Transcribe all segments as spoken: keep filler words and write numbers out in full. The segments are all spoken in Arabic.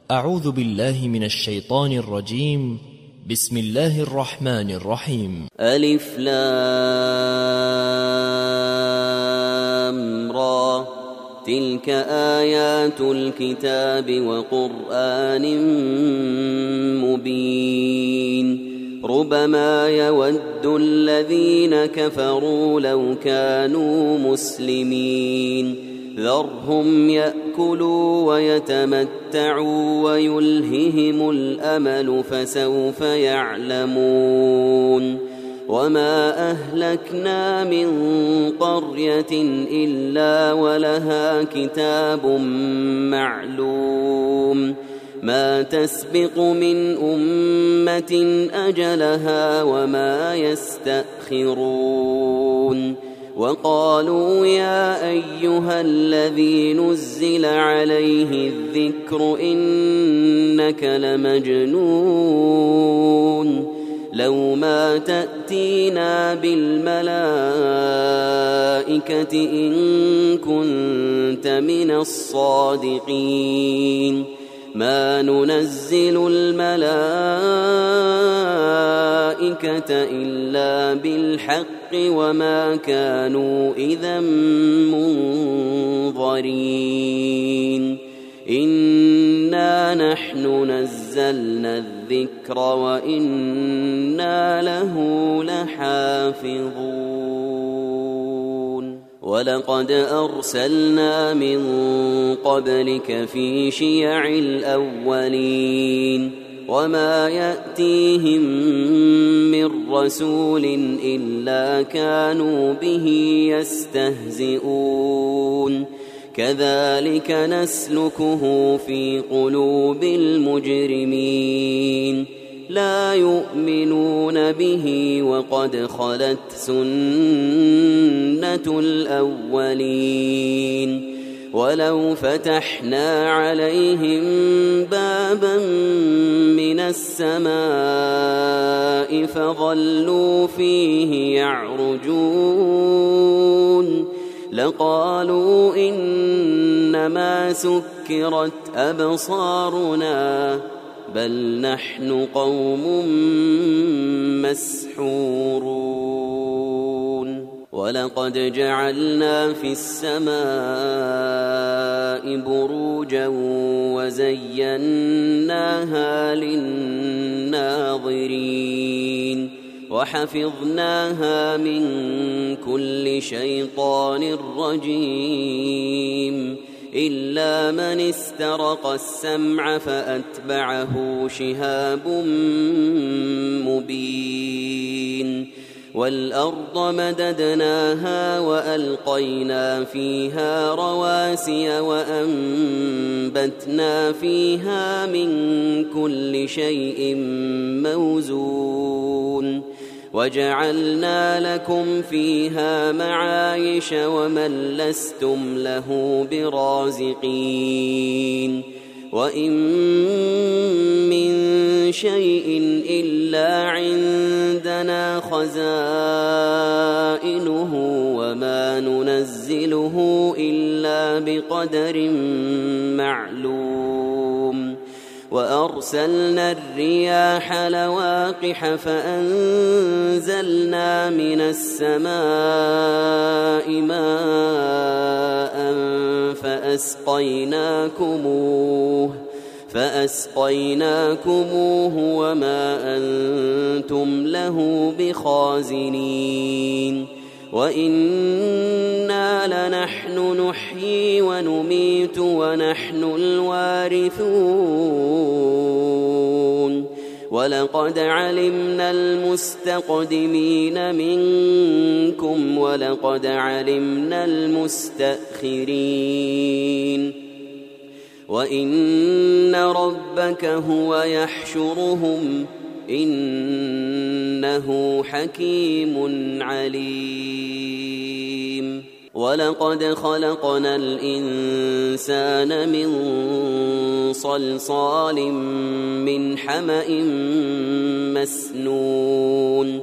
أعوذ بالله من الشيطان الرجيم. بسم الله الرحمن الرحيم. ألف لام را، تلك آيات الكتاب وقرآن مبين. ربما يود الذين كفروا لو كانوا مسلمين، ذرهم يأكلوا ويتمتعوا ويلههم الأمل فسوف يعلمون. وما أهلكنا من قرية إلا ولها كتاب معلوم، ما تسبق من أمة أجلها وما يستأخرون. وقالوا يا أيها الذي نزل عليه الذكر إنك لمجنون، لو ما تأتينا بالملائكة إن كنت من الصادقين، ما ننزل الملائكة إلا بالحق وما كانوا إذا منظرين. إنا نحن نزلنا الذكر وإنا له لحافظون. ولقد أرسلنا من قبلك في شيع الأولين، وما يأتيهم من رسول إلا كانوا به يستهزئون. كذلك نسلكه في قلوب المجرمين، لا يؤمنون به وقد خلت سنة الأولين. ولو فتحنا عليهم بابا من السماء فظلوا فيه يعرجون لقالوا إنما سكرت أبصارنا بل نحن قوم مسحورون. ولقد جعلنا في السماء بروجا وزيناها للناظرين، وحفظناها من كل شيطان رجيم، إلا من استرق السمع فأتبعه شهاب مبين. والأرض مددناها وألقينا فيها رواسي وأنبتنا فيها من كل شيء موزون، وجعلنا لكم فيها معايش ومن لستم له برازقين. وإن من شيء إلا عندنا خزائنه وما ننزله إلا بقدر معلوم. وأرسلنا الرياح لواقح فأنزلنا من السماء ماء فأسقيناكموه فأسقيناكموه وما أنتم له بخازنين. وإنا لنحن نحيي ونميت ونحن الوارثون. ولقد علمنا المستقدمين منكم ولقد علمنا المستأخرين. وإن ربك هو يحشرهم إنه حكيم عليم. ولقد خلقنا الإنسان من صلصال من حمأ مسنون،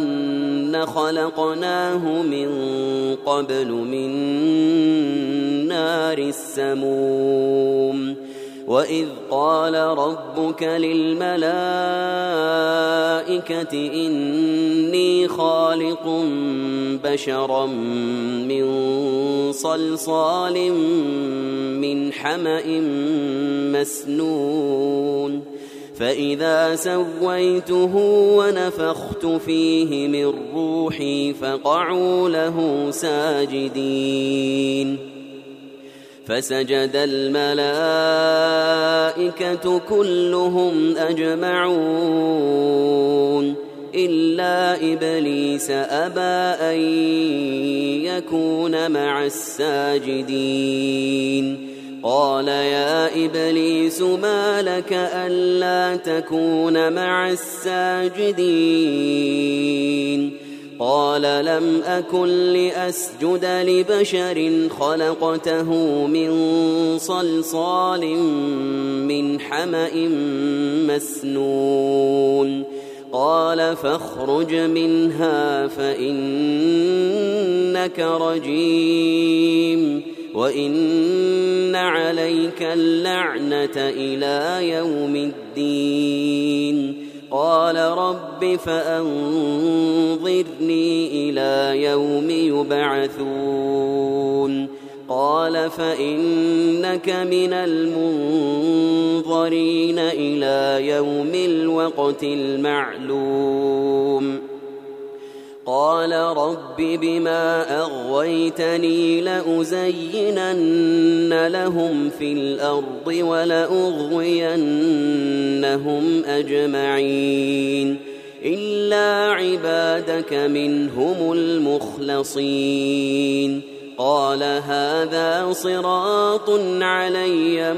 والجان خلقناه من قبل من النار السموم وإذ قال ربك للملائكة إني خالق بشرا من صلصال من حمأ مسنون فإذا سويته ونفخت فيه من روحي فقعوا له ساجدين فسجد الملائكة كلهم أجمعون إلا إبليس أبى أن يكون مع الساجدين قال يا إبليس ما لك ألا تكون مع الساجدين قال لم أكن لأسجد لبشر خلقته من صلصال من حمأ مسنون قال فاخرج منها فإنك رجيم وإن عليك اللعنة إلى يوم الدين قال رب فأنظرني إلى يوم يبعثون قال فإنك من المنظرين إلى يوم الوقت المعلوم قال رب بما أغويتني لأزينن لهم في الأرض ولأغوينهم أجمعين إلا عبادك منهم المخلصين قال هذا صراط علي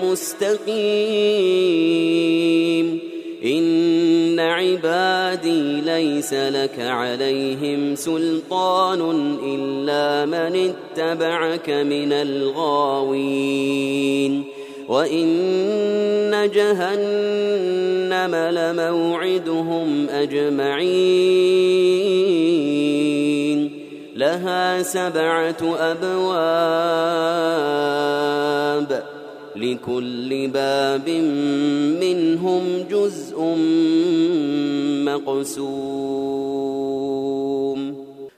مستقيم إن عبادي ليس لك عليهم سلطان إلا من اتبعك من الغاوين وإن جهنم لموعدهم أجمعين لها سبعة أبواب لكل باب منهم جزء مقسوم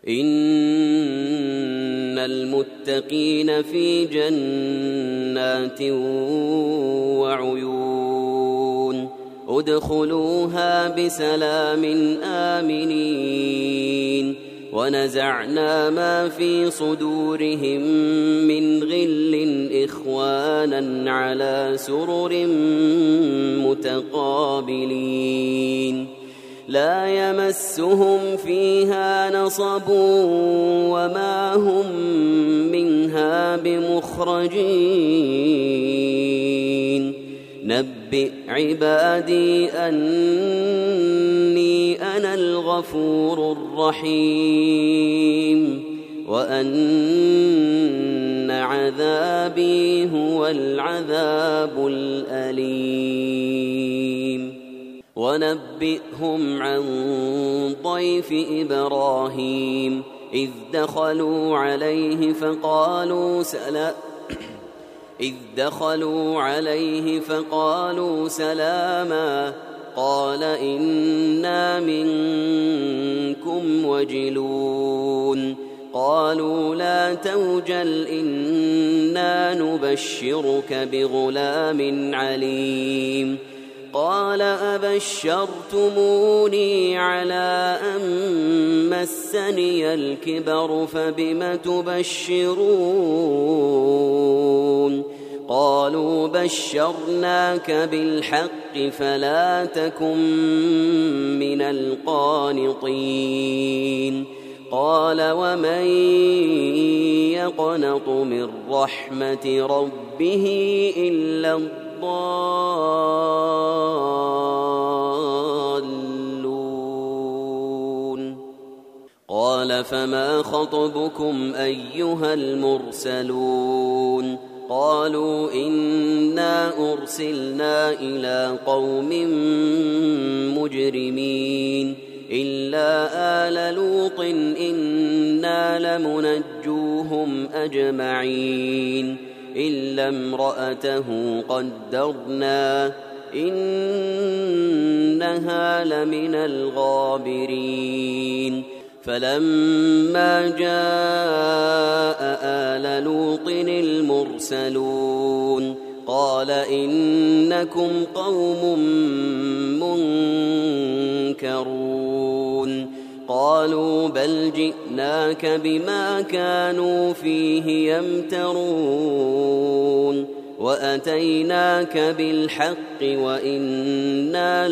إن المتقين في جنات وعيون ادخلوها بسلام آمنين ونزعنا ما في صدورهم من غل إخوانا على سرر متقابلين لا يمسهم فيها نصب وما هم منها بمخرجين نبئ عبادي أني أنا الغفور الرحيم وأن عذابي هو العذاب الأليم ونبئهم عن ضيف إبراهيم إذ دخلوا عليه فقالوا سلام إذ دخلوا عليه فقالوا سلاما قال إنا منكم وجلون قالوا لا توجل إنا نبشرك بغلام عليم قال أبشرتموني على أن مسني الكبر فبم تبشرون قالوا بشرناك بالحق فلا تكن من القانطين قال ومن يقنط من رحمة ربه إلا الضالون قال فما خطبكم أيها المرسلون قالوا إنا أرسلنا إلى قوم مجرمين إلا آل لوط إنا لمنجوهم أجمعين إلا امرأته قدرنا إنها لمن الغابرين فلما جاء آل لوط المرسلون قال إنكم قوم منكرون قالوا بل جئناك بما كانوا فيه يمترون وأتيناك بالحق وإنا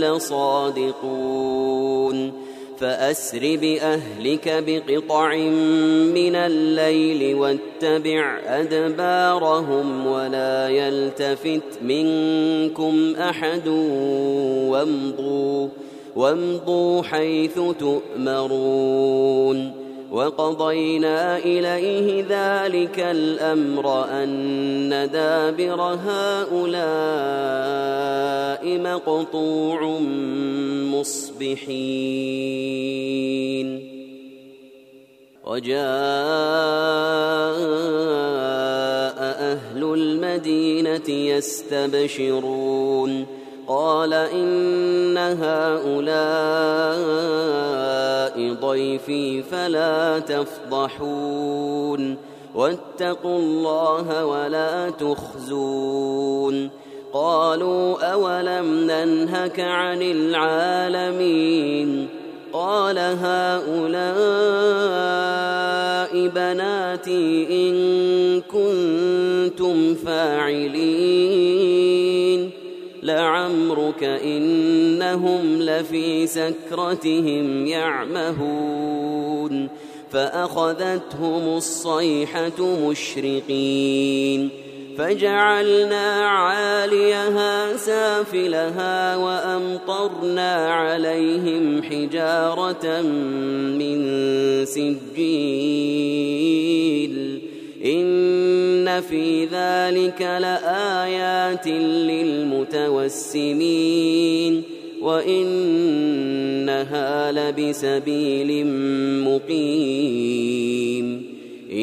لصادقون فأسر بأهلك بقطع من الليل واتبع أدبارهم ولا يلتفت منكم أحد وامضوا, وامضوا حيث تؤمرون وقضينا إليه ذلك الأمر أن دابر هؤلاء مقطوع مصبحين وجاء أهل المدينة يستبشرون قال إن هؤلاء ضيفي فلا تفضحون واتقوا الله ولا تخزون قالوا أولم ننهك عن العالمين قال هؤلاء بناتي إن كنتم فاعلين لعمرك إنهم لفي سكرتهم يعمهون فأخذتهم الصيحة مشرقين فجعلنا عاليها سافلها وأمطرنا عليهم حجارة من سجيل إن في ذلك لآيات للمتوسمين وإنها لبسبيل مقيم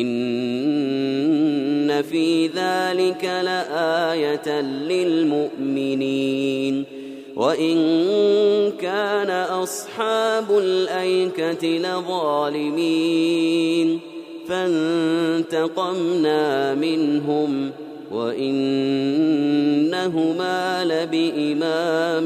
إن في ذلك لآية للمؤمنين وإن كان أصحاب الأيكة لظالمين فانتقمنا منهم وإنهما لبإمام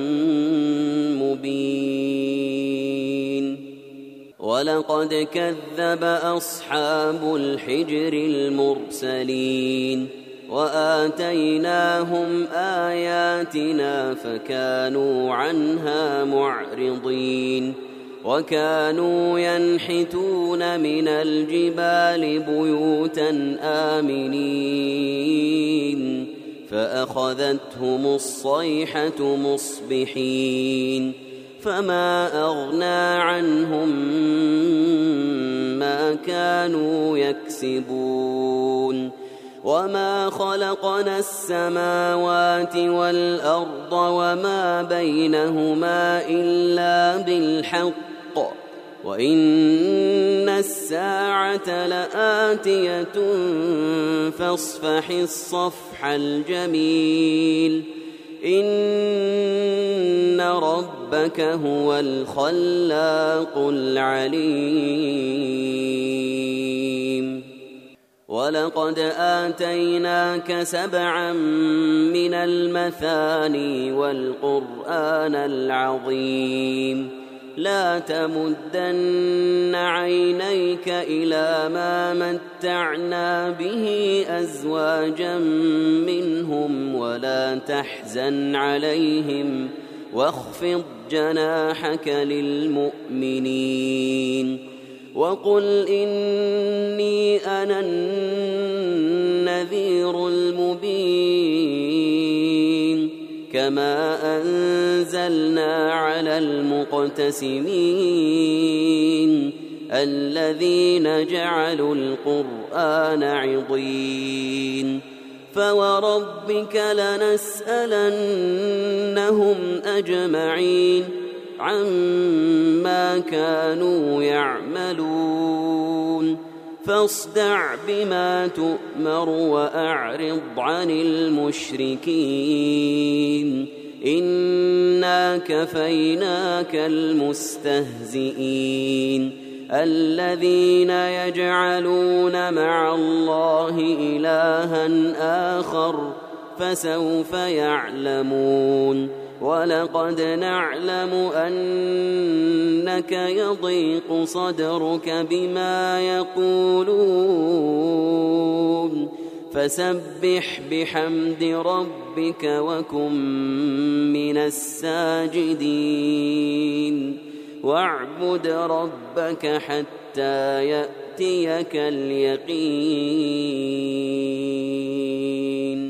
مبين ولقد كذب أصحاب الحجر المرسلين وآتيناهم آياتنا فكانوا عنها معرضين وكانوا ينحتون من الجبال بيوتا آمنين فأخذتهم الصيحة مصبحين فما أغنى عنهم ما كانوا يكسبون وما خلقنا السماوات والأرض وما بينهما إلا بالحق وإن الساعة لآتية فاصفح الصفح الجميل إن ربك هو الخلاق العليم ولقد آتيناك سبعا من المثاني والقرآن العظيم لا تمدن عينيك إلى ما متعنا به أزواجا منهم ولا تحزن عليهم واخفض جناحك للمؤمنين وقل إني أنا النذير المبين كما أنزلنا على المقتسمين الذين جعلوا القرآن عضين فوربك لنسألنهم أجمعين عما كانوا يعملون فاصدع بما تؤمر وأعرض عن المشركين إنا كفيناك المستهزئين الذين يجعلون مع الله إلها آخر فسوف يعلمون ولقد نعلم أنك يضيق صدرك بما يقولون فسبح بحمد ربك وكن من الساجدين واعبد ربك حتى يأتيك اليقين.